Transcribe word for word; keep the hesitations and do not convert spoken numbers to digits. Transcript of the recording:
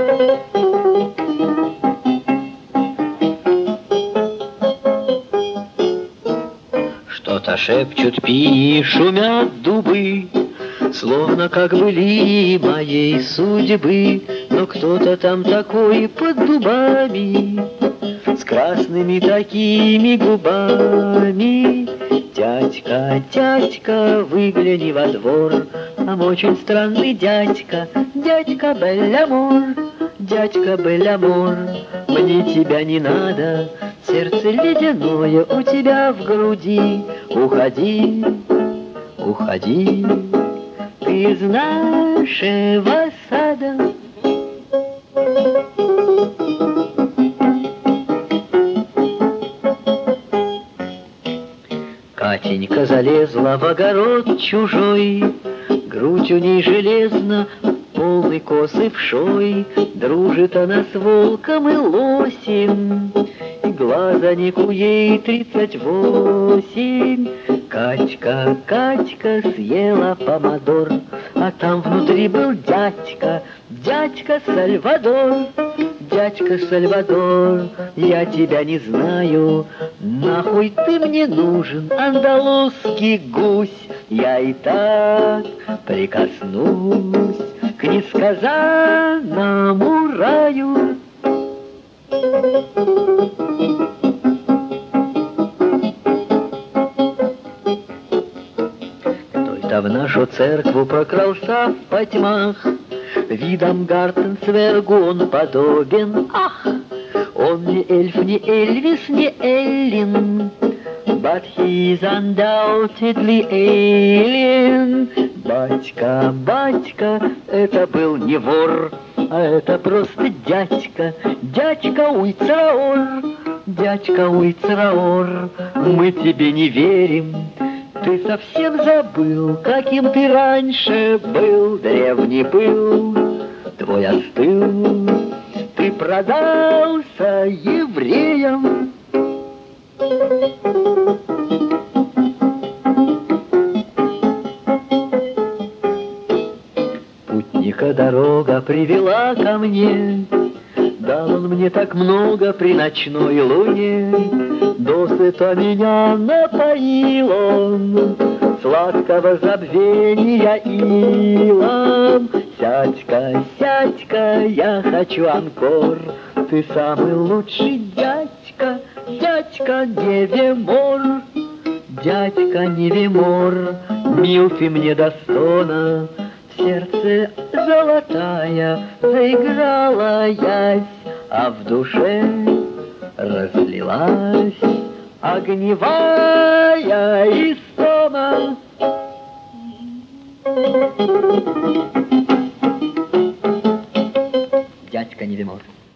Что-то шепчут пи, шумят дубы, словно как были моей судьбы. Но кто-то там такой под дубами, с красными такими губами. Дядька, дядька, выгляни во двор, там очень странный дядька, дядька Беллямор, дядька Беллямор. Мне тебя не надо, сердце ледяное у тебя в груди. Уходи, уходи, ты из нашего сада. Катенька залезла в огород чужой, грудь у ней железна, полный косы вшой. Дружит она с волком и лосем, и глазанику ей тридцать восемь. Катька, Катька съела помидор, а там внутри был дядька, дядька Сальвадор. Дядька Сальвадор, я тебя не знаю, нахуй ты мне нужен, андалузский гусь. Я и так прикоснусь к несказанному раю. Кто-то в нашу церкву прокрался в потьмах, видом Гартенцвергу он подобен. Ах, он не эльф, не Эльвис, не Эллин, but he's undoubtedly alien. Батька, батька, это был не вор, а это просто дядька, дядька Уйцраор, дядька Уйцраор. Мы тебе не верим, ты совсем забыл, каким ты раньше был. Древний был, твой остыл, ты продался евреям. Путника дорога привела ко мне, дал он мне так много при ночной луне. Досыта меня напоил он сладкого забвения илом. Сядь-ка, сядь-ка, я хочу анкор, ты самый лучший дядька, дядька Невемор, дядька Невемор. Мил ты мне до стона, в сердце золотая заиграла ясь, а в душе разлилась огневая истома. Дядька Невемор.